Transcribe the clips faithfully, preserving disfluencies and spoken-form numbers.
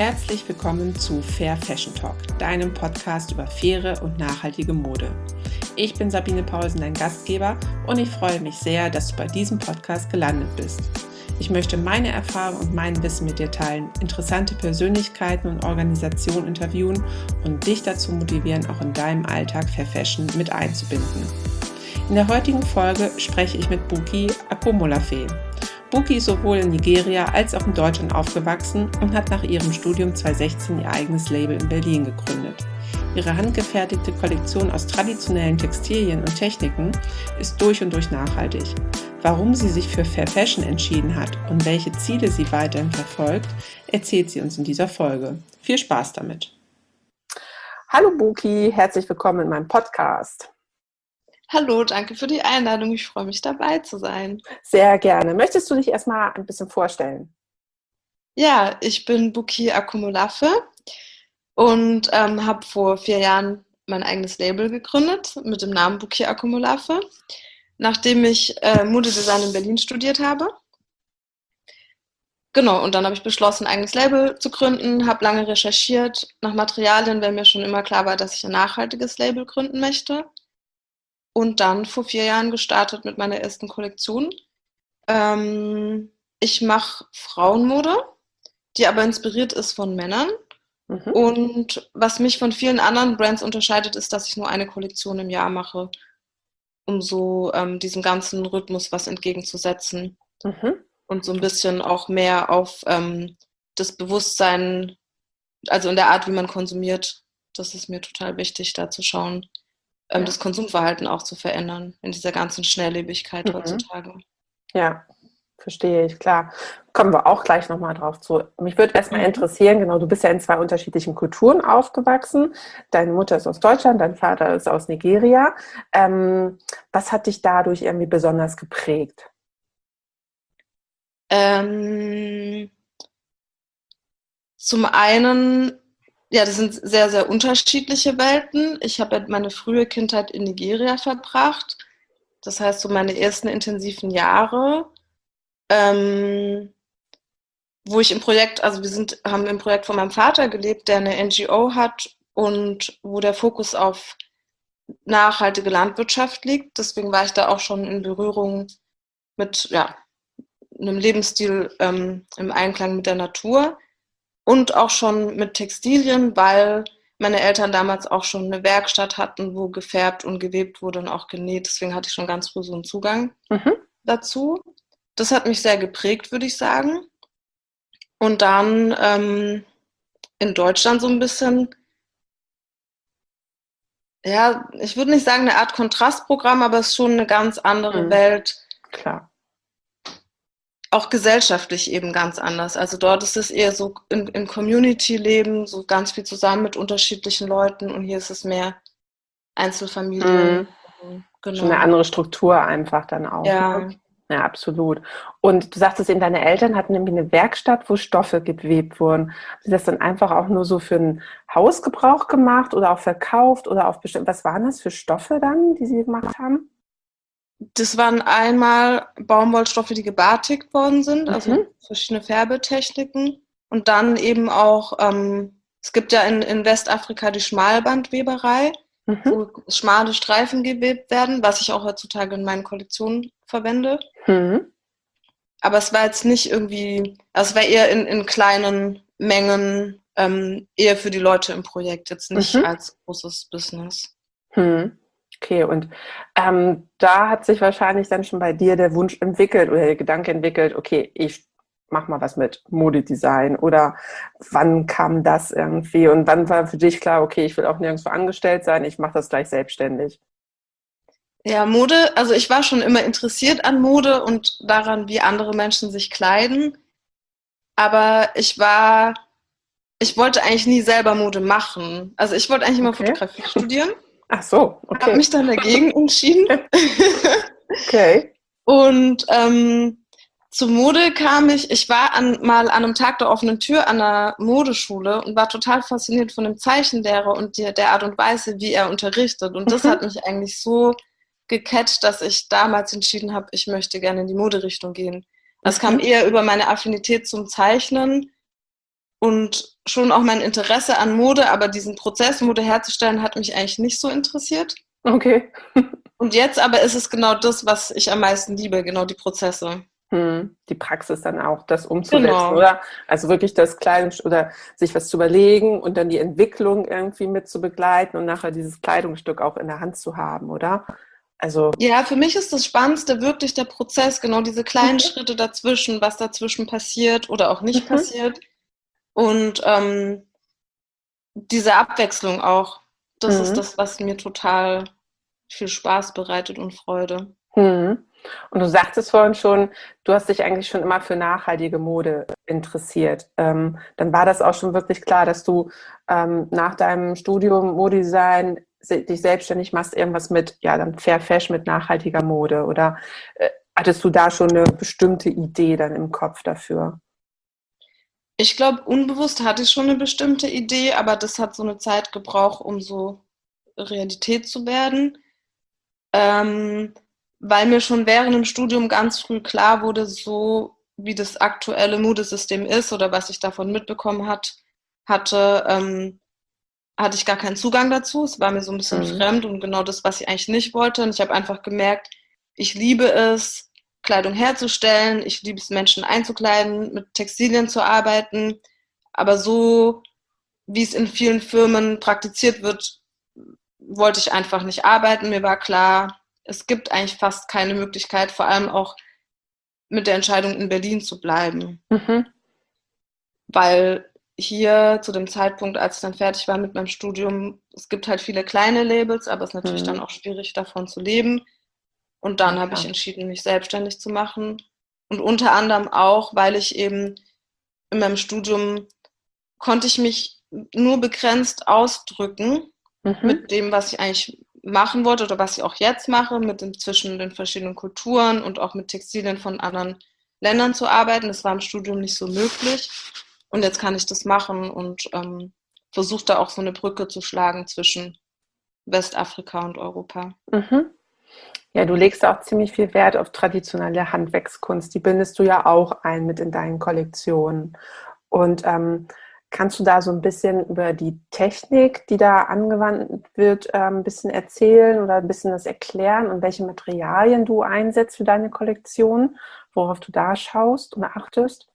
Herzlich willkommen zu Fair Fashion Talk, deinem Podcast über faire und nachhaltige Mode. Ich bin Sabine Paulsen, dein Gastgeber, und ich freue mich sehr, dass du bei diesem Podcast gelandet bist. Ich möchte meine Erfahrungen und mein Wissen mit dir teilen, interessante Persönlichkeiten und Organisationen interviewen und dich dazu motivieren, auch in deinem Alltag Fair Fashion mit einzubinden. In der heutigen Folge spreche ich mit Buki Akomolafe. Buki ist sowohl in Nigeria als auch in Deutschland aufgewachsen und hat nach ihrem Studium zweitausendsechzehn ihr eigenes Label in Berlin gegründet. Ihre handgefertigte Kollektion aus traditionellen Textilien und Techniken ist durch und durch nachhaltig. Warum sie sich für Fair Fashion entschieden hat und welche Ziele sie weiterhin verfolgt, erzählt sie uns in dieser Folge. Viel Spaß damit! Hallo Buki, herzlich willkommen in meinem Podcast. Hallo, danke für die Einladung. Ich freue mich, dabei zu sein. Sehr gerne. Möchtest du dich erstmal ein bisschen vorstellen? Ja, ich bin Buki Akomolafe und ähm, habe vor vier Jahren mein eigenes Label gegründet mit dem Namen Buki Akomolafe, nachdem ich äh, Modedesign in Berlin studiert habe. Genau, und dann habe ich beschlossen, ein eigenes Label zu gründen, habe lange recherchiert nach Materialien, weil mir schon immer klar war, dass ich ein nachhaltiges Label gründen möchte. Und dann vor vier Jahren gestartet mit meiner ersten Kollektion. Ähm, ich mache Frauenmode, die aber inspiriert ist von Männern. Mhm. Und was mich von vielen anderen Brands unterscheidet, ist, dass ich nur eine Kollektion im Jahr mache, um so ähm, diesem ganzen Rhythmus was entgegenzusetzen. Mhm. Und so ein bisschen auch mehr auf ähm, das Bewusstsein, also in der Art, wie man konsumiert. Das ist mir total wichtig, da zu schauen. Ja. Das Konsumverhalten auch zu verändern in dieser ganzen Schnelllebigkeit mhm. heutzutage. Ja, verstehe ich, klar. Kommen wir auch gleich nochmal drauf zu. Mich würde erstmal mhm. interessieren, genau, du bist ja in zwei unterschiedlichen Kulturen aufgewachsen. Deine Mutter ist aus Deutschland, dein Vater ist aus Nigeria. Ähm, was hat dich dadurch irgendwie besonders geprägt? Ähm, zum einen... Ja, das sind sehr, sehr unterschiedliche Welten. Ich habe meine frühe Kindheit in Nigeria verbracht. Das heißt, so meine ersten intensiven Jahre, ähm, wo ich im Projekt, also wir sind, haben im Projekt von meinem Vater gelebt, der eine N G O hat und wo der Fokus auf nachhaltige Landwirtschaft liegt. Deswegen war ich da auch schon in Berührung mit ja, einem Lebensstil ähm, im Einklang mit der Natur. Und auch schon mit Textilien, weil meine Eltern damals auch schon eine Werkstatt hatten, wo gefärbt und gewebt wurde und auch genäht. Deswegen hatte ich schon ganz früh so einen Zugang mhm. dazu. Das hat mich sehr geprägt, würde ich sagen. Und dann ähm, in Deutschland so ein bisschen, ja, ich würde nicht sagen eine Art Kontrastprogramm, aber es ist schon eine ganz andere mhm. Welt. Klar. Auch gesellschaftlich eben ganz anders. Also dort ist es eher so im, im Community-Leben, so ganz viel zusammen mit unterschiedlichen Leuten, und hier ist es mehr Einzelfamilien. Mhm. Genau. Schon eine andere Struktur einfach dann auch. Ja. Ne? Ja, absolut. Und du sagtest eben, deine Eltern hatten nämlich eine Werkstatt, wo Stoffe gewebt wurden. Haben sie das dann einfach auch nur so für einen Hausgebrauch gemacht oder auch verkauft oder auf bestimmte, was waren das für Stoffe dann, die sie gemacht haben? Das waren einmal Baumwollstoffe, die gebatigt worden sind, also mhm. verschiedene Färbetechniken. Und dann eben auch, ähm, es gibt ja in, in Westafrika die Schmalbandweberei, mhm. wo schmale Streifen gewebt werden, was ich auch heutzutage in meinen Kollektionen verwende. Mhm. Aber es war jetzt nicht irgendwie, also es war eher in, in kleinen Mengen, ähm, eher für die Leute im Projekt, jetzt nicht mhm. als großes Business. Mhm. Okay, und ähm, da hat sich wahrscheinlich dann schon bei dir der Wunsch entwickelt oder der Gedanke entwickelt, okay, ich mach mal was mit Modedesign, oder wann kam das irgendwie und wann war für dich klar, okay, ich will auch nirgendwo angestellt sein, ich mache das gleich selbstständig? Ja, Mode, also ich war schon immer interessiert an Mode und daran, wie andere Menschen sich kleiden, aber ich war, ich wollte eigentlich nie selber Mode machen. Also ich wollte eigentlich immer okay. Fotografie studieren. Ach so, okay. Habe mich dann dagegen entschieden. Okay. Und ähm, zur Mode kam ich, ich war an, mal an einem Tag der offenen Tür an einer Modeschule und war total fasziniert von dem Zeichenlehrer und die, der Art und Weise, wie er unterrichtet. Und das mhm. hat mich eigentlich so gecatcht, dass ich damals entschieden habe, ich möchte gerne in die Moderichtung gehen. Das mhm. kam eher über meine Affinität zum Zeichnen und schon auch mein Interesse an Mode, aber diesen Prozess, Mode herzustellen, hat mich eigentlich nicht so interessiert. Okay. Und jetzt aber ist es genau das, was ich am meisten liebe, genau die Prozesse. Hm, die Praxis dann auch, das umzusetzen, Genau. oder? Also wirklich das Kleidungsstück oder sich was zu überlegen und dann die Entwicklung irgendwie mit zu begleiten und nachher dieses Kleidungsstück auch in der Hand zu haben, oder? Also, Ja, für mich ist das Spannendste wirklich der Prozess, genau diese kleinen mhm, Schritte dazwischen, was dazwischen passiert oder auch nicht mhm, passiert. Und ähm, diese Abwechslung auch, das ist mhm, das, was mir total viel Spaß bereitet und Freude. mhm. Und du sagtest vorhin schon, du hast dich eigentlich schon immer für nachhaltige Mode interessiert. Ähm, dann war das auch schon wirklich klar, dass du ähm, nach deinem Studium Modedesign se- dich selbstständig machst, irgendwas mit, ja, dann Fair Fashion mit nachhaltiger Mode. Oder äh, hattest du da schon eine bestimmte Idee dann im Kopf dafür? Ich glaube, unbewusst hatte ich schon eine bestimmte Idee, aber das hat so eine Zeit gebraucht, um so Realität zu werden. Ähm, weil mir schon während dem Studium ganz früh klar wurde, so wie das aktuelle Modesystem ist oder was ich davon mitbekommen hat, hatte, ähm, hatte ich gar keinen Zugang dazu. Es war mir so ein bisschen Mhm. fremd und genau das, was ich eigentlich nicht wollte. Und ich habe einfach gemerkt, ich liebe es, Kleidung herzustellen. Ich liebe es, Menschen einzukleiden, mit Textilien zu arbeiten. Aber so, wie es in vielen Firmen praktiziert wird, wollte ich einfach nicht arbeiten. Mir war klar, es gibt eigentlich fast keine Möglichkeit, vor allem auch mit der Entscheidung in Berlin zu bleiben. Mhm. Weil hier zu dem Zeitpunkt, als ich dann fertig war mit meinem Studium, es gibt halt viele kleine Labels, aber es ist natürlich dann Mhm. auch schwierig, davon zu leben. Und Ja, dann habe ich klar. entschieden, mich selbstständig zu machen. Und unter anderem auch, weil ich eben in meinem Studium konnte ich mich nur begrenzt ausdrücken Mhm. mit dem, was ich eigentlich machen wollte oder was ich auch jetzt mache, mit den, zwischen den verschiedenen Kulturen und auch mit Textilien von anderen Ländern zu arbeiten. Das war im Studium nicht so möglich. Und jetzt kann ich das machen und ähm, versuche da auch so eine Brücke zu schlagen zwischen Westafrika und Europa. Mhm. Ja, du legst auch ziemlich viel Wert auf traditionelle Handwerkskunst. Die bindest du ja auch ein mit in deinen Kollektionen. Und ähm, kannst du da so ein bisschen über die Technik, die da angewandt wird, ähm, ein bisschen erzählen oder ein bisschen das erklären und welche Materialien du einsetzt für deine Kollektion, worauf du da schaust und achtest?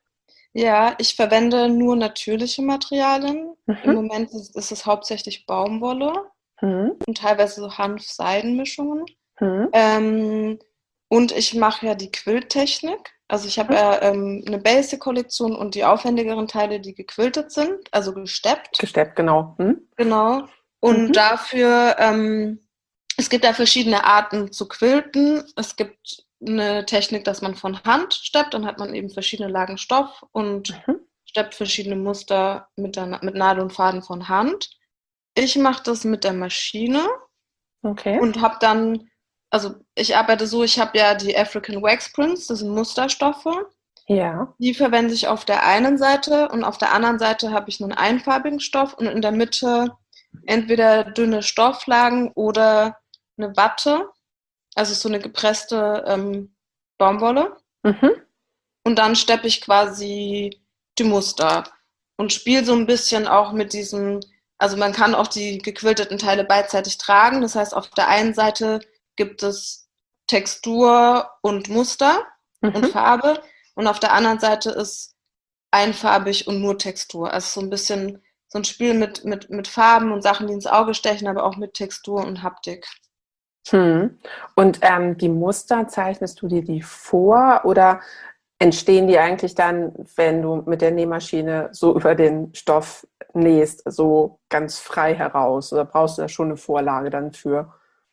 Ja, ich verwende nur natürliche Materialien. Im Mhm. Moment ist, ist es hauptsächlich Baumwolle Mhm. und teilweise so Hanf-Seiden-Mischungen. Mhm. Ähm, und ich mache ja die Quilttechnik. Also ich habe Mhm. ja ähm, eine Basic-Kollektion und die aufwendigeren Teile, die gequiltet sind, also gesteppt, Gesteppt, genau. Mhm. genau. Und Mhm. dafür, ähm, es gibt da verschiedene Arten zu quilten. Es gibt eine Technik, dass man von Hand steppt, dann hat man eben verschiedene Lagen Stoff und Mhm. steppt verschiedene Muster mit, der, mit Nadel und Faden von Hand. Ich mache das mit der Maschine Okay. und habe dann, also ich arbeite so, ich habe ja die African Wax Prints, das sind Musterstoffe. Ja. Die verwende ich auf der einen Seite und auf der anderen Seite habe ich einen einfarbigen Stoff und in der Mitte entweder dünne Stofflagen oder eine Watte, also so eine gepresste ähm, Baumwolle. Mhm. Und dann steppe ich quasi die Muster und spiele so ein bisschen auch mit diesem, also man kann auch die gequilteten Teile beidseitig tragen. Das heißt, auf der einen Seite gibt es Textur und Muster und Mhm. Farbe und auf der anderen Seite ist einfarbig und nur Textur. Also so ein bisschen so ein Spiel mit, mit, mit Farben und Sachen, die ins Auge stechen, aber auch mit Textur und Haptik. Mhm. Und ähm, die Muster, zeichnest du dir die vor oder entstehen die eigentlich dann, wenn du mit der Nähmaschine so über den Stoff nähst, so ganz frei heraus? Oder brauchst du da schon eine Vorlage dann für?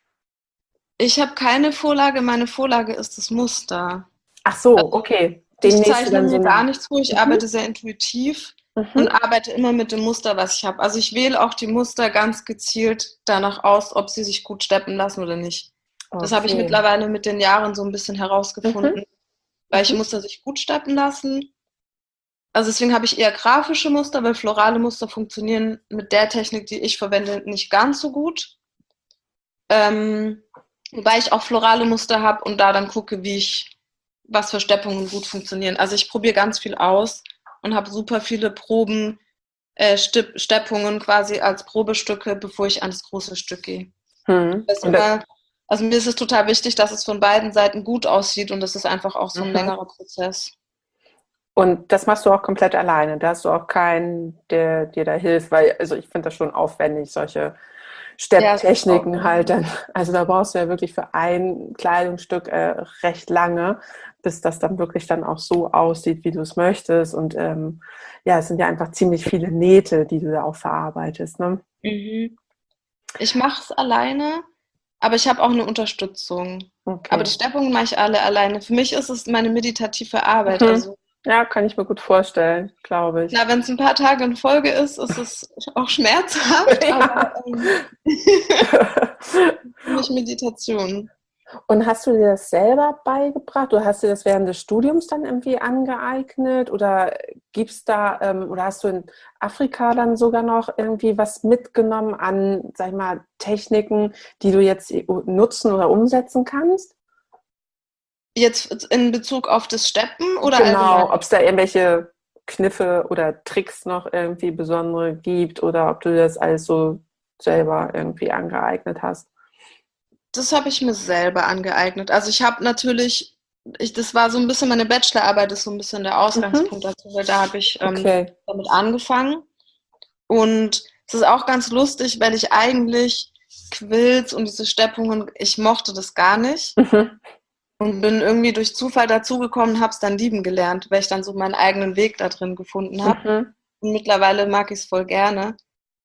Ich habe keine Vorlage, meine Vorlage ist das Muster. Ach so, okay. Den Ich nähst du zeichne dann so mir gar nach. nichts vor, ich Mhm. arbeite sehr intuitiv und Mhm. arbeite immer mit dem Muster, was ich habe. Also ich wähle auch die Muster ganz gezielt danach aus, ob sie sich gut steppen lassen oder nicht. Das habe ich Okay. mittlerweile mit den Jahren so ein bisschen Mhm. herausgefunden, welche Mhm. Muster sich gut steppen lassen. Also deswegen habe ich eher grafische Muster, weil florale Muster funktionieren mit der Technik, die ich verwende, nicht ganz so gut. Ähm, wobei ich auch florale Muster habe und da dann gucke, wie ich, was für Steppungen gut funktionieren. Also ich probiere ganz viel aus und habe super viele Proben, äh, Stipp, Steppungen quasi als Probestücke, bevor ich ans große Stück gehe. Hm. Das immer, also mir ist es total wichtig, dass es von beiden Seiten gut aussieht und das ist einfach auch so ein Mhm. längerer Prozess. Und das machst du auch komplett alleine? Da hast du auch keinen, der dir da hilft? Weil, also ich finde das schon aufwendig, solche Stepptechniken Ja, halt dann. Also da brauchst du ja wirklich für ein Kleidungsstück äh, recht lange, bis das dann wirklich dann auch so aussieht, wie du es möchtest. Und ähm, ja, es sind ja einfach ziemlich viele Nähte, die du da auch verarbeitest, ne? Mhm. Ich mache es alleine, aber ich habe auch eine Unterstützung. Aber Okay. die Steppungen mache ich alle alleine. Für mich ist es meine meditative Arbeit. Mhm. Also Ja, kann ich mir gut vorstellen, glaube ich. klar, wenn es ein paar Tage in Folge ist, ist es auch schmerzhaft, aber Ja. ähm, für mich Meditation. Und hast du dir das selber beigebracht? Oder hast du das während des Studiums dann irgendwie angeeignet? Oder gibt's da, ähm, oder hast du in Afrika dann sogar noch irgendwie was mitgenommen an, sag ich mal, Techniken, die du jetzt nutzen oder umsetzen kannst? Jetzt in Bezug auf das Steppen oder allgemein? Genau, ob es da irgendwelche Kniffe oder Tricks noch irgendwie besondere gibt oder ob du das alles so selber irgendwie angeeignet hast. Das habe ich mir selber angeeignet. Also ich habe natürlich, ich, das war so ein bisschen, meine Bachelorarbeit ist so ein bisschen der Mhm. Ausgangspunkt dazu, weil da habe ich ähm, Okay. damit angefangen. Und es ist auch ganz lustig, weil ich eigentlich Quills und diese Steppungen, ich mochte das gar nicht Mhm. und bin irgendwie durch Zufall dazugekommen und habe es dann lieben gelernt, weil ich dann so meinen eigenen Weg da drin gefunden habe. Mhm. Und mittlerweile mag ich es voll gerne.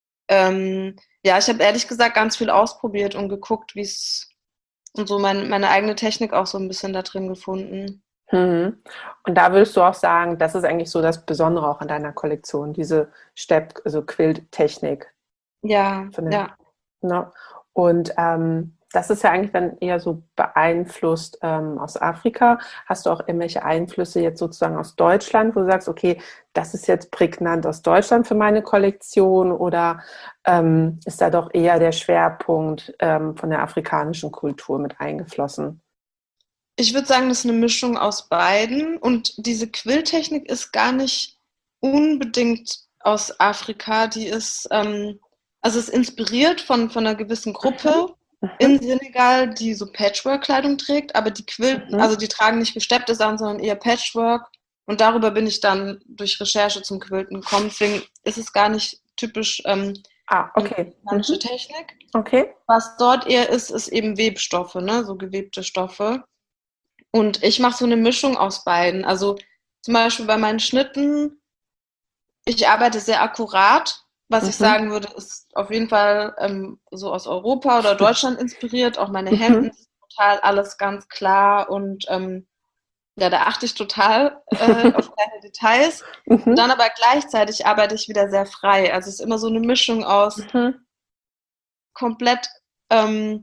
Ähm, ja, ich habe ehrlich gesagt ganz viel ausprobiert und geguckt, wie es und so mein, meine eigene Technik auch so ein bisschen da drin gefunden. Mhm. Und da würdest du auch sagen, das ist eigentlich so das Besondere auch an deiner Kollektion, diese Stepp, also Quilt-Technik Ja, von den, ja. ne? Und ähm, das ist ja eigentlich dann eher so beeinflusst ähm, aus Afrika. Hast du auch irgendwelche Einflüsse jetzt sozusagen aus Deutschland, wo du sagst, okay, das ist jetzt prägnant aus Deutschland für meine Kollektion oder ähm, ist da doch eher der Schwerpunkt ähm, von der afrikanischen Kultur mit eingeflossen? Ich würde sagen, das ist eine Mischung aus beiden. Und diese Quilltechnik ist gar nicht unbedingt aus Afrika. Die ist, ähm, also ist inspiriert von, von einer gewissen Mhm. Gruppe Mhm. in Senegal, die so Patchwork-Kleidung trägt, aber die Quill, Mhm. also die tragen nicht gesteppte Sachen, sondern eher Patchwork. Und darüber bin ich dann durch Recherche zum Quilten gekommen. Deswegen ist es gar nicht typisch ähm, Ah, eine okay. afrikanische Mhm. Technik. Okay. Was dort eher ist, ist eben Webstoffe, ne? So gewebte Stoffe. Und ich mache so eine Mischung aus beiden. Also zum Beispiel bei meinen Schnitten, ich arbeite sehr akkurat, was ich Mhm. sagen würde, ist auf jeden Fall ähm, so aus Europa oder Deutschland inspiriert. Auch meine Hemden Mhm. sind total alles ganz klar und ähm, ja, da achte ich total äh, auf kleine Details. Und Mhm. dann aber gleichzeitig arbeite ich wieder sehr frei. Also es ist immer so eine Mischung aus Mhm. komplett ähm,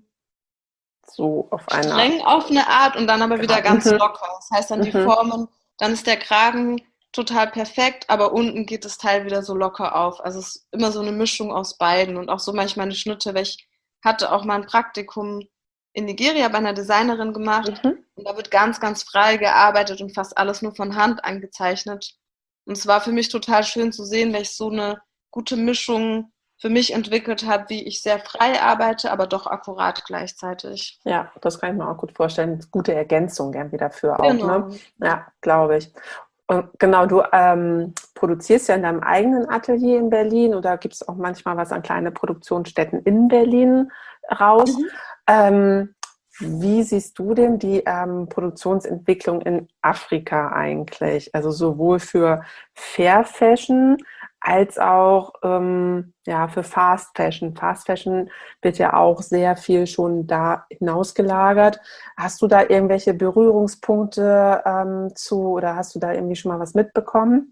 So auf einer streng auf eine Art und dann aber wieder Gra- ganz mhm. locker. Das heißt dann die Mhm. Formen, dann ist der Kragen total perfekt, aber unten geht das Teil wieder so locker auf. Also es ist immer so eine Mischung aus beiden und auch so mache ich meine Schnitte, weil ich hatte auch mal ein Praktikum in Nigeria bei einer Designerin gemacht Mhm. und da wird ganz, ganz frei gearbeitet und fast alles nur von Hand angezeichnet. Und es war für mich total schön zu sehen, weil ich so eine gute Mischung für mich entwickelt habe, wie ich sehr frei arbeite, aber doch akkurat gleichzeitig. Ja, das kann ich mir auch gut vorstellen. Gute Ergänzung irgendwie dafür auch, ne? Genau. Ja, glaube ich. Und genau, du ähm, produzierst ja in deinem eigenen Atelier in Berlin oder gibt es auch manchmal was an kleine Produktionsstätten in Berlin raus. Mhm. Ähm, Wie siehst du denn die ähm, Produktionsentwicklung in Afrika eigentlich? Also sowohl für Fair Fashion als auch ähm, ja, für Fast Fashion. Fast Fashion wird ja auch sehr viel schon da hinausgelagert. Hast du da irgendwelche Berührungspunkte ähm, zu oder hast du da irgendwie schon mal was mitbekommen?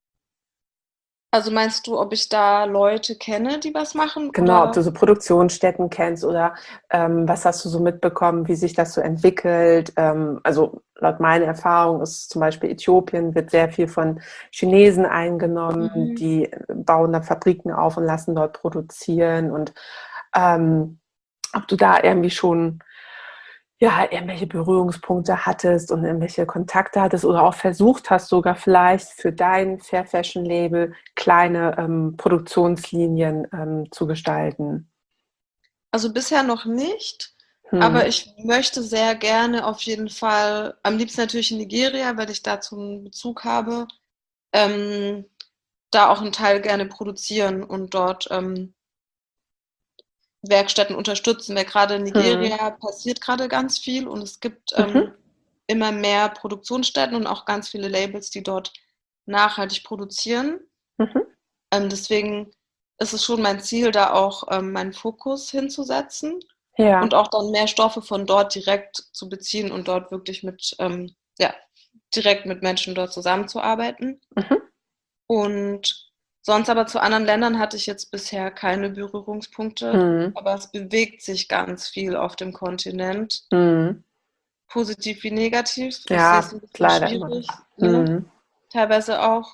Also meinst du, ob ich da Leute kenne, die was machen? Genau, ob du Oder? so Produktionsstätten kennst oder ähm, was hast du so mitbekommen, wie sich das so entwickelt? Ähm, also laut meiner Erfahrung ist zum Beispiel Äthiopien wird sehr viel von Chinesen eingenommen, Mhm. die bauen da Fabriken auf und lassen dort produzieren und ähm, ob du da irgendwie schon ja, irgendwelche Berührungspunkte hattest und irgendwelche Kontakte hattest oder auch versucht hast, sogar vielleicht für dein Fair Fashion Label kleine ähm, Produktionslinien ähm, zu gestalten? Also bisher noch nicht, aber Hm. ich möchte sehr gerne auf jeden Fall, am liebsten natürlich in Nigeria, weil ich dazu einen Bezug habe, ähm, da auch einen Teil gerne produzieren und dort ähm, Werkstätten unterstützen, weil gerade in Hm. Nigeria passiert gerade ganz viel und es gibt Mhm. ähm, immer mehr Produktionsstätten und auch ganz viele Labels, die dort nachhaltig produzieren. Mhm. Ähm, deswegen ist es schon mein Ziel, da auch ähm, meinen Fokus hinzusetzen und Ja. auch dann mehr Stoffe von dort direkt zu beziehen und dort wirklich mit, ähm, ja, direkt mit Menschen dort zusammenzuarbeiten. Mhm. Und sonst aber zu anderen Ländern hatte ich jetzt bisher keine Berührungspunkte, Hm. aber es bewegt sich ganz viel auf dem Kontinent, Hm. positiv wie negativ. Ich sehe es Ja, ein ist bisschen leider immer noch. schwierig, ne? Hm. Teilweise auch,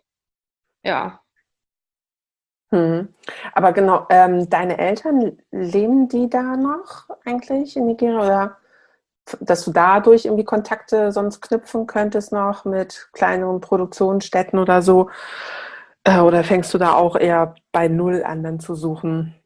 ja. Hm. Aber genau, ähm, deine Eltern, leben die da noch eigentlich in Nigeria oder f- dass du dadurch irgendwie Kontakte sonst knüpfen könntest noch mit kleineren Produktionsstätten oder so? Äh, oder fängst du da auch eher bei Null an, dann zu suchen?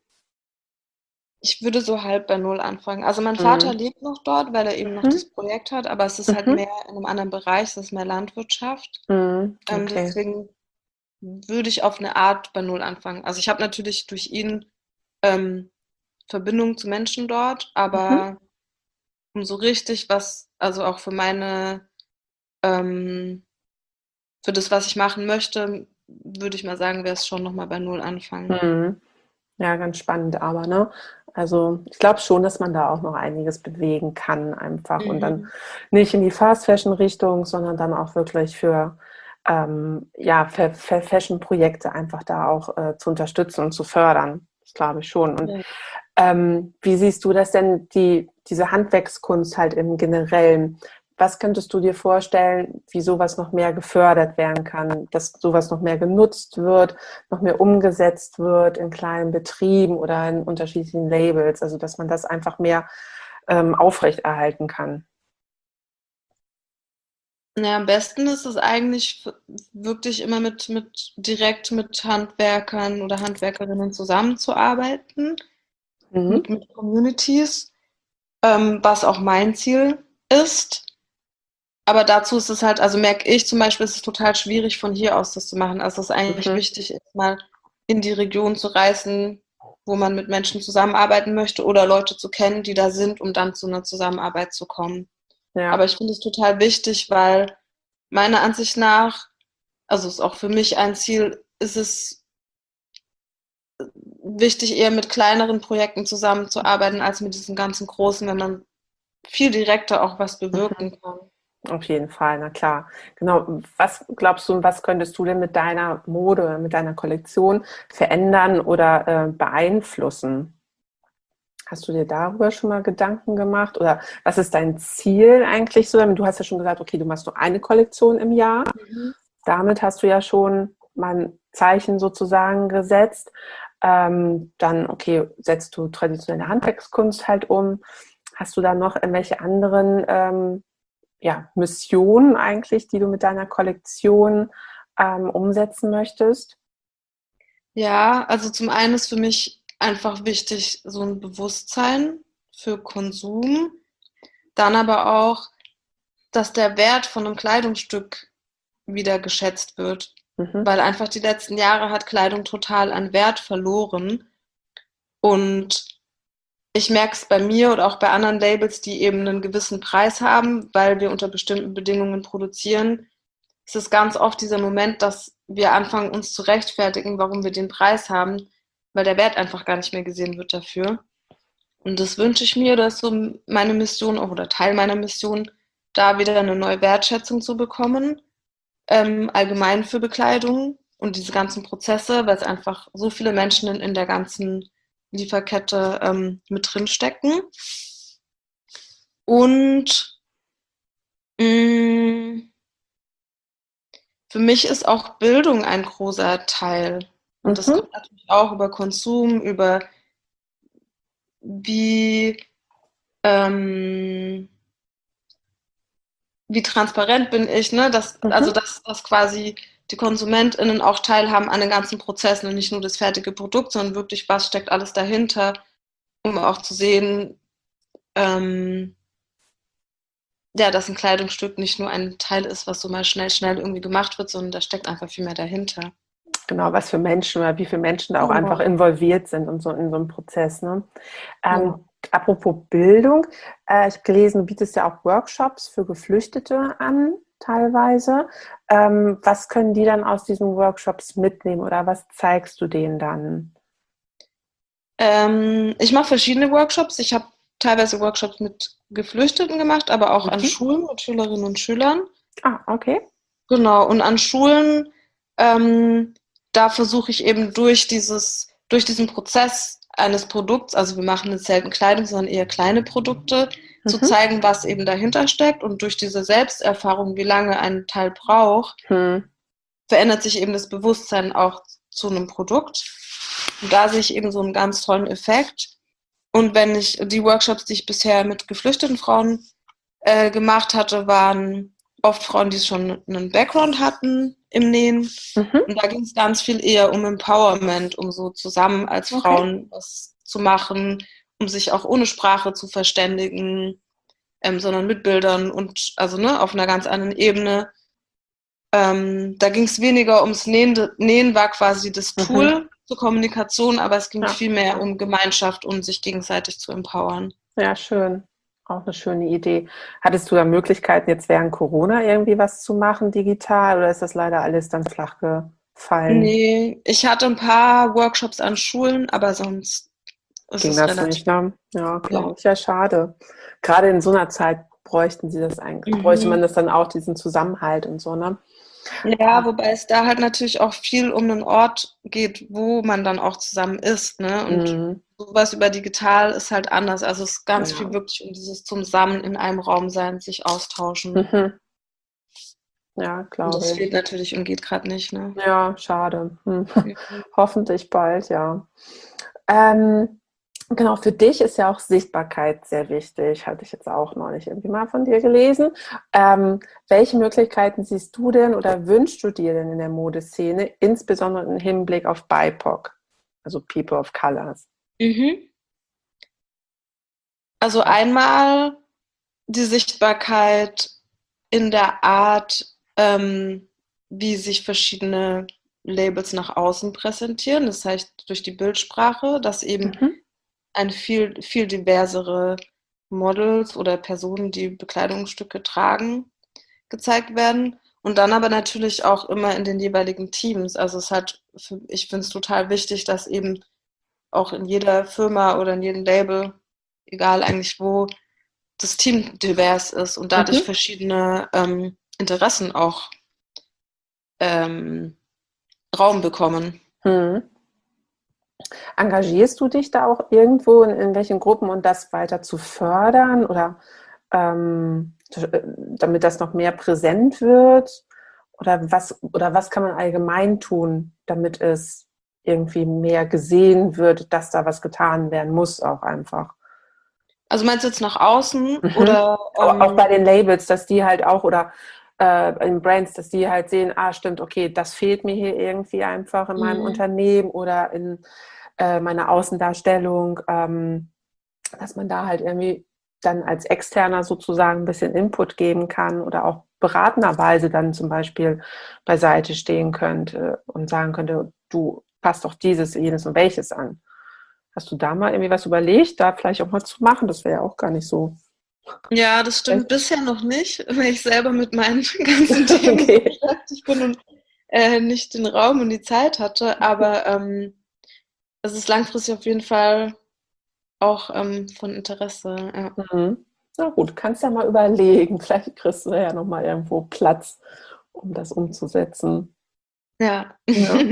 Ich würde so halb bei Null anfangen. Also mein Vater Hm. lebt noch dort, weil er eben noch Mhm. das Projekt hat, aber es ist halt Mhm. mehr in einem anderen Bereich, es ist mehr Landwirtschaft. Mhm. Ähm, Okay. deswegen würde ich auf eine Art bei Null anfangen. Also ich habe natürlich durch ihn ähm, Verbindung zu Menschen dort, Mhm. aber um so richtig was, also auch für meine, ähm, für das, was ich machen möchte, würde ich mal sagen, wäre es schon nochmal bei Null anfangen. Mhm. Ja, ganz spannend, aber ne? Also ich glaube schon, dass man da auch noch einiges bewegen kann einfach und dann Mhm. nicht in die Fast Fashion Richtung, sondern dann auch wirklich für ähm, ja, für, für Fashion-Projekte einfach da auch äh, zu unterstützen und zu fördern. Das glaube ich schon. Und Ja. ähm, wie siehst du das denn, die, diese Handwerkskunst halt im Generellen? Was könntest du dir vorstellen, wie sowas noch mehr gefördert werden kann, dass sowas noch mehr genutzt wird, noch mehr umgesetzt wird in kleinen Betrieben oder in unterschiedlichen Labels, also dass man das einfach mehr ähm, aufrechterhalten kann? Na ja, am besten ist es eigentlich f wirklich immer mit mit direkt mit Handwerkern oder Handwerkerinnen zusammenzuarbeiten, mit Mhm. mit Communities, ähm, was auch mein Ziel ist. Aber dazu ist es halt, also merke ich zum Beispiel, ist es total schwierig, von hier aus das zu machen. Also es ist eigentlich Mhm. wichtig, ist mal in die Region zu reisen, wo man mit Menschen zusammenarbeiten möchte oder Leute zu kennen, die da sind, um dann zu einer Zusammenarbeit zu kommen. Aber Ja. ich finde es total wichtig, weil meiner Ansicht nach, also ist auch für mich ein Ziel, ist es wichtig, eher mit kleineren Projekten zusammenzuarbeiten, als mit diesen ganzen großen, wenn man viel direkter auch was Mhm. bewirken kann. Auf jeden Fall, na klar. Genau. Was glaubst du, was könntest du denn mit deiner Mode, mit deiner Kollektion verändern oder äh, beeinflussen? Hast du dir darüber schon mal Gedanken gemacht? Oder was ist dein Ziel eigentlich so? Du hast ja schon gesagt, okay, du machst nur eine Kollektion im Jahr. Mhm. Damit hast du ja schon mal ein Zeichen sozusagen gesetzt. Ähm, dann, okay, setzt du traditionelle Handwerkskunst halt um. Hast du da noch irgendwelche anderen ähm, ja, Missionen eigentlich, die du mit deiner Kollektion ähm, umsetzen möchtest? Ja, also zum einen ist für mich einfach wichtig, so ein Bewusstsein für Konsum, dann aber auch, dass der Wert von einem Kleidungsstück wieder geschätzt wird, Mhm. weil einfach die letzten Jahre hat Kleidung total an Wert verloren und ich merke es bei mir und auch bei anderen Labels, die eben einen gewissen Preis haben, weil wir unter bestimmten Bedingungen produzieren. Es ist ganz oft dieser Moment, dass wir anfangen, uns zu rechtfertigen, warum wir den Preis haben, weil der Wert einfach gar nicht mehr gesehen wird dafür. Und das wünsche ich mir, dass so meine Mission auch oder Teil meiner Mission, da wieder eine neue Wertschätzung zu bekommen, ähm, allgemein für Bekleidung und diese ganzen Prozesse, weil es einfach so viele Menschen in, in der ganzen Lieferkette ähm, mit drin stecken. Und mh, für mich ist auch Bildung ein großer Teil. Und das Mhm. kommt natürlich auch über Konsum, über wie, ähm, wie transparent bin ich, ne? Dass, also Mhm. dass, dass quasi die KonsumentInnen auch teilhaben an den ganzen Prozessen und nicht nur das fertige Produkt, sondern wirklich, was steckt alles dahinter, um auch zu sehen, ähm, ja, dass ein Kleidungsstück nicht nur ein Teil ist, was so mal schnell, schnell irgendwie gemacht wird, sondern da steckt einfach viel mehr dahinter. Genau, was für Menschen oder wie viele Menschen da auch einfach Genau. involviert sind und so in so einem Prozess. Ne? Ja. Ähm, apropos Bildung, äh, ich habe gelesen, du bietest ja auch Workshops für Geflüchtete an, teilweise. Ähm, was können die dann aus diesen Workshops mitnehmen oder was zeigst du denen dann? Ähm, ich mache verschiedene Workshops. Ich habe teilweise Workshops mit Geflüchteten gemacht, aber auch an Mhm. Schulen mit Schülerinnen und Schülern. Ah, okay. Genau, und an Schulen, ähm, da versuche ich eben durch dieses, durch diesen Prozess eines Produkts, also wir machen jetzt selten Kleidung, sondern eher kleine Produkte, zu Mhm. zeigen, was eben dahinter steckt. Und durch diese Selbsterfahrung, wie lange ein Teil braucht, Hm. verändert sich eben das Bewusstsein auch zu einem Produkt. Und da sehe ich eben so einen ganz tollen Effekt. Und wenn ich die Workshops, die ich bisher mit geflüchteten Frauen äh, gemacht hatte, waren oft Frauen, die schon einen Background hatten im Nähen. Mhm. Und da ging es ganz viel eher um Empowerment, um so zusammen als Okay. Frauen was zu machen, um sich auch ohne Sprache zu verständigen, ähm, sondern mit Bildern und also ne, auf einer ganz anderen Ebene. Ähm, da ging es weniger ums Nähen. Nähen war quasi das Mhm. Tool zur Kommunikation, aber es ging Ja. viel mehr um Gemeinschaft und sich gegenseitig zu empowern. Ja, schön. Auch eine schöne Idee. Hattest du da Möglichkeiten, jetzt während Corona irgendwie was zu machen digital oder ist das leider alles dann flach gefallen? Nee, ich hatte ein paar Workshops an Schulen, aber sonst ist Ging es das relativ, nicht, ne? Ja, ja. glaube ich. Ja, schade. Gerade in so einer Zeit bräuchten sie das eigentlich, bräuchte man Mhm. das dann auch, diesen Zusammenhalt und so, ne? Ja, wobei es da halt natürlich auch viel um einen Ort geht, wo man dann auch zusammen ist, ne? Und Mhm. sowas über digital ist halt anders. Also es ist ganz viel Ja. wirklich um dieses Zusammen in einem Raum sein, sich austauschen. Mhm. Ja, Und das glaube ich. fehlt natürlich und geht gerade nicht, ne? Ja, schade. Hm. Mhm. Hoffentlich bald, ja. Ähm, genau, für dich ist ja auch Sichtbarkeit sehr wichtig. Hatte ich jetzt auch neulich irgendwie mal von dir gelesen. Ähm, welche Möglichkeiten siehst du denn oder wünschst du dir denn in der Modeszene, insbesondere im Hinblick auf B I P O C, also People of Colors? Mhm. Also Was? einmal die Sichtbarkeit in der Art, ähm, wie sich verschiedene Labels nach außen präsentieren. Das heißt, durch die Bildsprache, dass eben Mhm. ein viel, viel diversere Models oder Personen, die Bekleidungsstücke tragen, gezeigt werden. Und dann aber natürlich auch immer in den jeweiligen Teams. Also es hat, für, ich finde es total wichtig, dass eben auch in jeder Firma oder in jedem Label, egal eigentlich wo, das Team divers ist und dadurch Mhm. verschiedene ähm, Interessen auch ähm, Raum bekommen. Mhm. Engagierst du dich da auch irgendwo in irgendwelchen Gruppen, um das weiter zu fördern oder ähm, damit das noch mehr präsent wird? Oder was, oder was kann man allgemein tun, damit es irgendwie mehr gesehen wird, dass da was getan werden muss, auch einfach? Also meinst du jetzt nach außen Mhm. oder Auch bei ähm, den Labels, dass die halt auch oder äh, in Brands, dass die halt sehen, ah, stimmt, okay, das fehlt mir hier irgendwie einfach in meinem mh, Unternehmen oder in äh, meiner Außendarstellung, ähm, dass man da halt irgendwie dann als Externer sozusagen ein bisschen Input geben kann oder auch beratenderweise dann zum Beispiel beiseite stehen könnte und sagen könnte, du passt doch dieses, jenes und welches an. Hast du da mal irgendwie was überlegt, da vielleicht auch mal zu machen? Das wäre ja auch gar nicht so ja, das stimmt schlecht. bisher noch nicht, weil ich selber mit meinen ganzen Themen so Okay. beschäftigt bin und äh, nicht den Raum und die Zeit hatte. Aber ähm, es ist langfristig auf jeden Fall auch ähm, von Interesse. Ja. Mhm. Na gut, kannst ja mal überlegen. Vielleicht kriegst du ja noch mal irgendwo Platz, um das umzusetzen. Ja. Ja.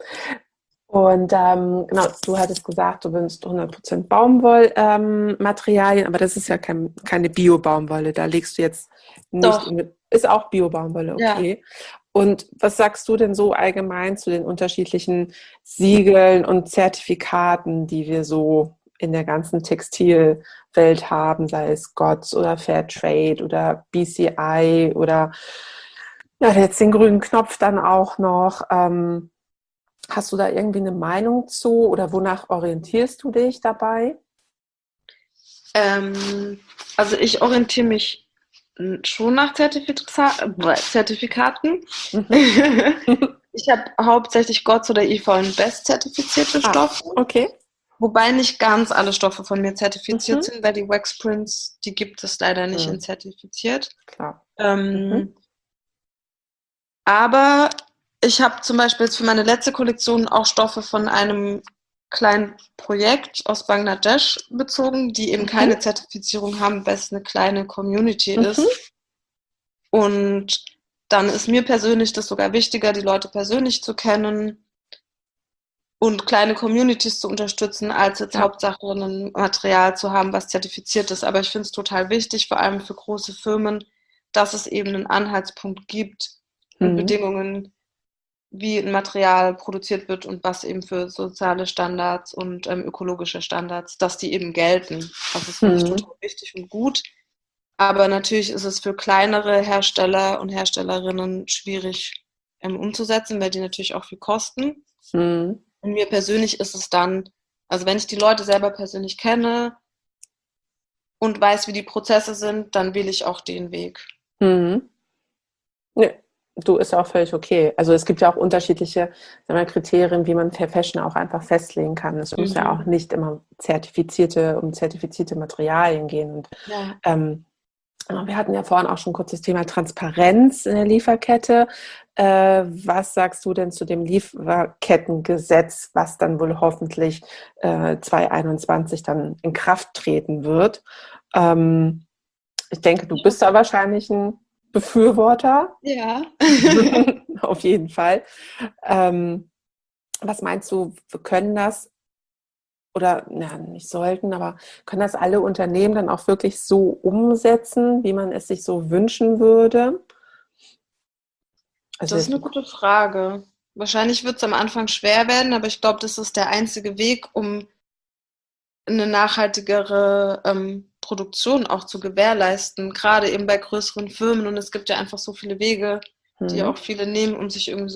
Und ähm, genau, du hattest gesagt, du wünschst hundert Prozent Baumwollmaterialien, ähm, Materialien, aber das ist ja kein, keine Bio-Baumwolle. Da legst du jetzt nicht, Doch, in, ist auch Bio-Baumwolle, ja. okay. Und was sagst du denn so allgemein zu den unterschiedlichen Siegeln und Zertifikaten, die wir so in der ganzen Textilwelt haben, sei es Gots oder Fairtrade oder B C I oder ja, jetzt den grünen Knopf dann auch noch. Ähm, hast du da irgendwie eine Meinung zu oder wonach orientierst du dich dabei? Ähm, also ich orientiere mich schon nach Zertifika- äh, Zertifikaten. Mhm. Ich habe hauptsächlich G O T S oder I V N Best zertifizierte Ah, Stoffe, okay. wobei nicht ganz alle Stoffe von mir zertifiziert Mhm. sind, weil die Wax Prints, die gibt es leider nicht in Mhm. zertifiziert. Klar. Mhm. Ähm, aber ich habe zum Beispiel jetzt für meine letzte Kollektion auch Stoffe von einem kleinen Projekt aus Bangladesch bezogen, die eben Mhm. keine Zertifizierung haben, weil es eine kleine Community Mhm. ist. Und dann ist mir persönlich das sogar wichtiger, die Leute persönlich zu kennen und kleine Communities zu unterstützen, als jetzt Ja. Hauptsache ein Material zu haben, was zertifiziert ist. Aber ich finde es total wichtig, vor allem für große Firmen, dass es eben einen Anhaltspunkt gibt und Mhm. Bedingungen, wie ein Material produziert wird und was eben für soziale Standards und ähm, ökologische Standards, dass die eben gelten. Also das finde ich Mhm. total wichtig und gut. Aber natürlich ist es für kleinere Hersteller und Herstellerinnen schwierig ähm, umzusetzen, weil die natürlich auch viel kosten. Mhm. Und mir persönlich ist es dann, also wenn ich die Leute selber persönlich kenne und weiß, wie die Prozesse sind, dann wähle ich auch den Weg. Mhm. Nee, du, ist ja auch völlig okay. Also es gibt ja auch unterschiedliche, sagen wir, Kriterien, wie man Fair Fashion auch einfach festlegen kann. Es muss ja auch Mhm. nicht immer zertifizierte, um zertifizierte Materialien gehen. Und Ja. ähm, wir hatten ja vorhin auch schon kurz das Thema Transparenz in der Lieferkette. Äh, was sagst du denn zu dem Lieferkettengesetz, was dann wohl hoffentlich äh, zwanzig einundzwanzig dann in Kraft treten wird? Ähm, ich denke, du bist da wahrscheinlich ein Befürworter. Ja. Auf jeden Fall. Ähm, was meinst du, wir können das oder ja, nicht sollten, aber können das alle Unternehmen dann auch wirklich so umsetzen, wie man es sich so wünschen würde? Also Das ist jetzt, eine gute Frage. Wahrscheinlich wird es am Anfang schwer werden, aber ich glaube, das ist der einzige Weg, um eine nachhaltigere ähm, Produktion auch zu gewährleisten, gerade eben bei größeren Firmen. Und es gibt ja einfach so viele Wege, die hm, auch viele nehmen, um sich irgendwie so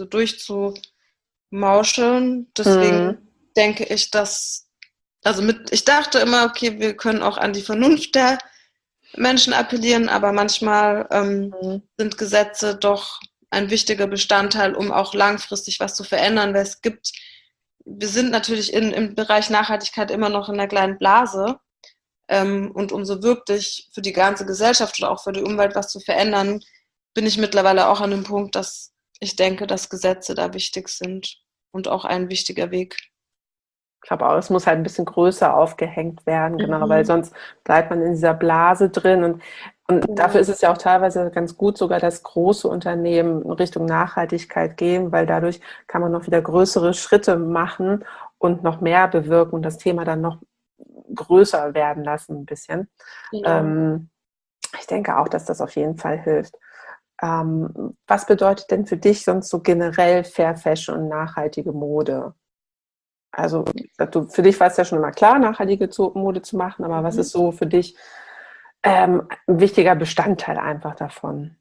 durchzumauscheln. hm, Deswegen denke ich, dass, also mit, ich dachte immer, okay, wir können auch an die Vernunft der Menschen appellieren, aber manchmal ähm, hm, sind Gesetze doch ein wichtiger Bestandteil, um auch langfristig was zu verändern, weil es gibt, wir sind natürlich in, im Bereich Nachhaltigkeit immer noch in einer kleinen Blase, ähm, und um so wirklich für die ganze Gesellschaft oder auch für die Umwelt was zu verändern, bin ich mittlerweile auch an dem Punkt, dass ich denke, dass Gesetze da wichtig sind und auch ein wichtiger Weg. ich glaube auch, es muss halt ein bisschen größer aufgehängt werden, genau, weil Mhm. sonst bleibt man in dieser Blase drin und, und dafür Ja. ist es ja auch teilweise ganz gut sogar, dass große Unternehmen in Richtung Nachhaltigkeit gehen, weil dadurch kann man noch wieder größere Schritte machen und noch mehr bewirken und das Thema dann noch größer werden lassen ein bisschen. Genau. Ähm, ich denke auch, dass das auf jeden Fall hilft. Ähm, was bedeutet denn für dich sonst so generell Fair Fashion und nachhaltige Mode? Also du, für dich war es ja schon immer klar, nachhaltige Mode zu machen, aber was Mhm. ist so für dich ähm, ein wichtiger Bestandteil einfach davon?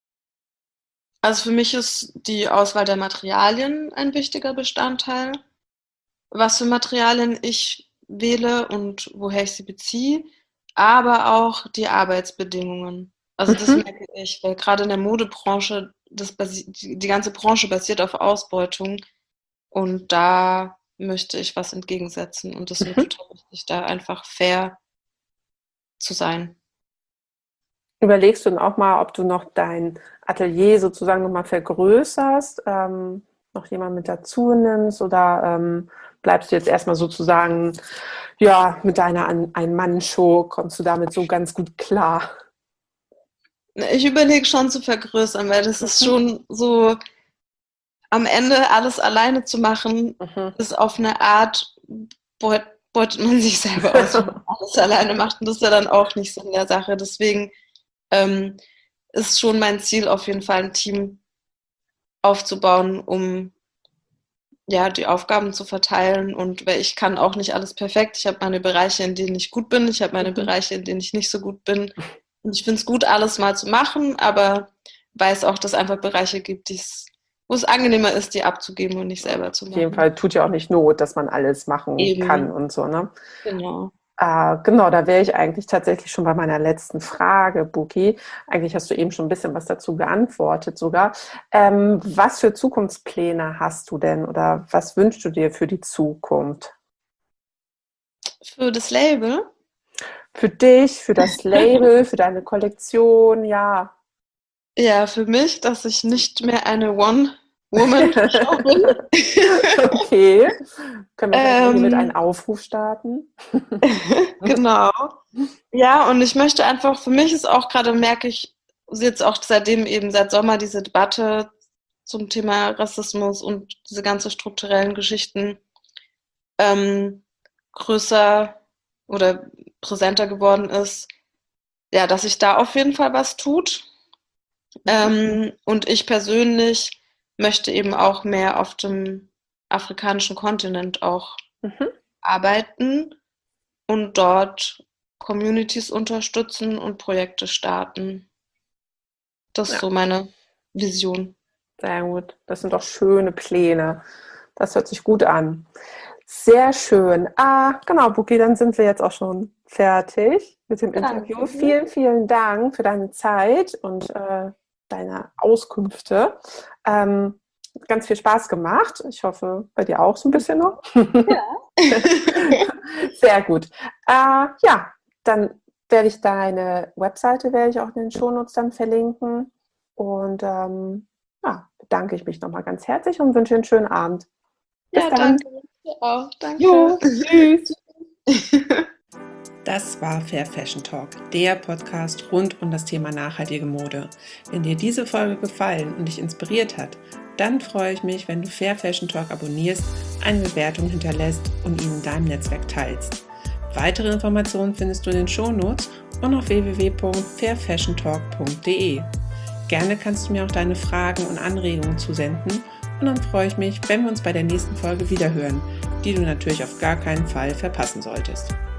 Also für mich ist die Auswahl der Materialien ein wichtiger Bestandteil. Was für Materialien ich wähle und woher ich sie beziehe, aber auch die Arbeitsbedingungen. Also das Mhm. merke ich, weil gerade in der Modebranche, das basi- die, die ganze Branche basiert auf Ausbeutung und da möchte ich was entgegensetzen und das ist mir Mhm. total wichtig, da einfach fair zu sein. Überlegst du dann auch mal, ob du noch dein Atelier sozusagen nochmal vergrößerst, ähm, noch jemand mit dazu nimmst oder ähm, bleibst du jetzt erstmal sozusagen ja, mit deiner An- Ein-Mann-Show, kommst du damit so ganz gut klar? Ich überlege schon zu vergrößern, weil das ist Mhm. schon so, am Ende alles alleine zu machen, Mhm. ist auf eine Art, beut, beutet man sich selber aus, wenn man alles alleine macht. Und das ist ja dann auch nicht so in der Sache. Deswegen ähm, ist schon mein Ziel, auf jeden Fall ein Team aufzubauen, um ja, die Aufgaben zu verteilen und weil ich kann auch nicht alles perfekt. Ich habe meine Bereiche, in denen ich gut bin. Ich habe meine Mhm. Bereiche, in denen ich nicht so gut bin. Und ich finde es gut, alles mal zu machen, aber weiß auch, dass es einfach Bereiche gibt, die's, wo es angenehmer ist, die abzugeben und nicht selber zu Auf machen. jeden Fall tut ja auch nicht Not, dass man alles machen Eben. kann und so, ne? Genau. Äh, genau, da wäre ich eigentlich tatsächlich schon bei meiner letzten Frage, Buki. Eigentlich hast du eben schon ein bisschen was dazu geantwortet sogar. Ähm, was für Zukunftspläne hast du denn oder was wünschst du dir für die Zukunft? Für das Label? Für dich, für das Label, für deine Kollektion, ja. Ja, für mich, dass ich nicht mehr eine One-Woman-Show bin. Okay. Können wir vielleicht mal hier mit einem ähm, Aufruf starten? genau. Ja, und ich möchte einfach, für mich ist auch gerade, merke ich, jetzt auch seitdem eben seit Sommer diese Debatte zum Thema Rassismus und diese ganzen strukturellen Geschichten ähm, größer oder präsenter geworden ist, ja, dass sich da auf jeden Fall was tut. Ähm, und ich persönlich möchte eben auch mehr auf dem afrikanischen Kontinent auch Mhm. arbeiten und dort Communities unterstützen und Projekte starten. Das ist Ja, so meine Vision. sehr gut. Das sind doch schöne Pläne. Das hört sich gut an. Sehr schön. Ah, genau, Buki, dann sind wir jetzt auch schon fertig mit dem Danke. Interview. Vielen, vielen Dank für deine Zeit und äh, deine Auskünfte. Ähm, ganz viel Spaß gemacht. Ich hoffe, bei dir auch so ein bisschen noch. Ja. Sehr gut. Äh, ja, dann werde ich deine Webseite werde ich auch in den Shownotes dann verlinken. Und ähm, ja, bedanke ich mich nochmal ganz herzlich und wünsche einen schönen Abend. Bis Ja, dann. danke. Dir auch. Danke. Jo, tschüss. Das war Fair Fashion Talk, der Podcast rund um das Thema nachhaltige Mode. Wenn dir diese Folge gefallen und dich inspiriert hat, dann freue ich mich, wenn du Fair Fashion Talk abonnierst, eine Bewertung hinterlässt und ihn in deinem Netzwerk teilst. Weitere Informationen findest du in den Shownotes und auf w w w punkt fair fashion talk punkt d e. Gerne kannst du mir auch deine Fragen und Anregungen zusenden und dann freue ich mich, wenn wir uns bei der nächsten Folge wiederhören, die du natürlich auf gar keinen Fall verpassen solltest.